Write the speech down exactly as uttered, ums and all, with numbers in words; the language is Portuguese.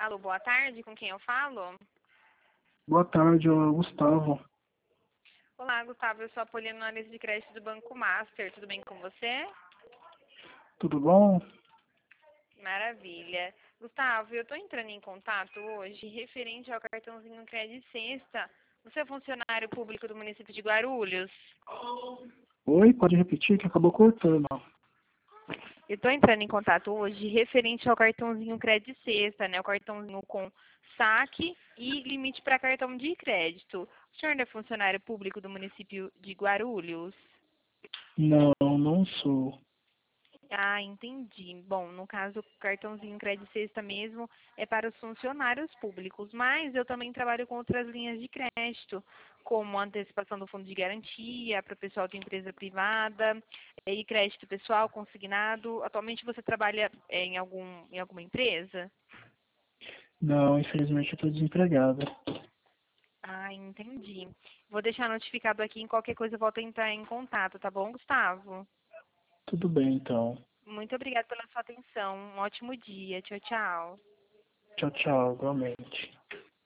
Alô, boa tarde, com quem eu falo? Boa tarde, é o Gustavo. Olá, Gustavo, eu sou a Poliana, analista de crédito do Banco Master, tudo bem com você? Tudo bom? Maravilha. Gustavo, eu estou entrando em contato hoje referente ao cartãozinho Crédito Sexta. Você é funcionário público do município de Guarulhos? Oi, pode repetir que acabou cortando. Eu estou entrando em contato hoje referente ao cartãozinho Crédito Sexta, né? O cartãozinho com saque e limite para cartão de crédito. O senhor é funcionário público do município de Guarulhos? Não, não sou. Ah, entendi. Bom, no caso, o cartãozinho Crédito Sexta mesmo é para os funcionários públicos, mas eu também trabalho com outras linhas de crédito, como antecipação do fundo de garantia para o pessoal de empresa privada eh, e crédito pessoal consignado. Atualmente você trabalha eh, em algum, em alguma empresa? Não, infelizmente eu estou desempregado. Ah, entendi. Vou deixar notificado aqui, em qualquer coisa eu volto a entrar em contato, tá bom, Gustavo? Tudo bem, então. Muito obrigada pela sua atenção. Um ótimo dia. Tchau, tchau. Tchau, tchau, igualmente.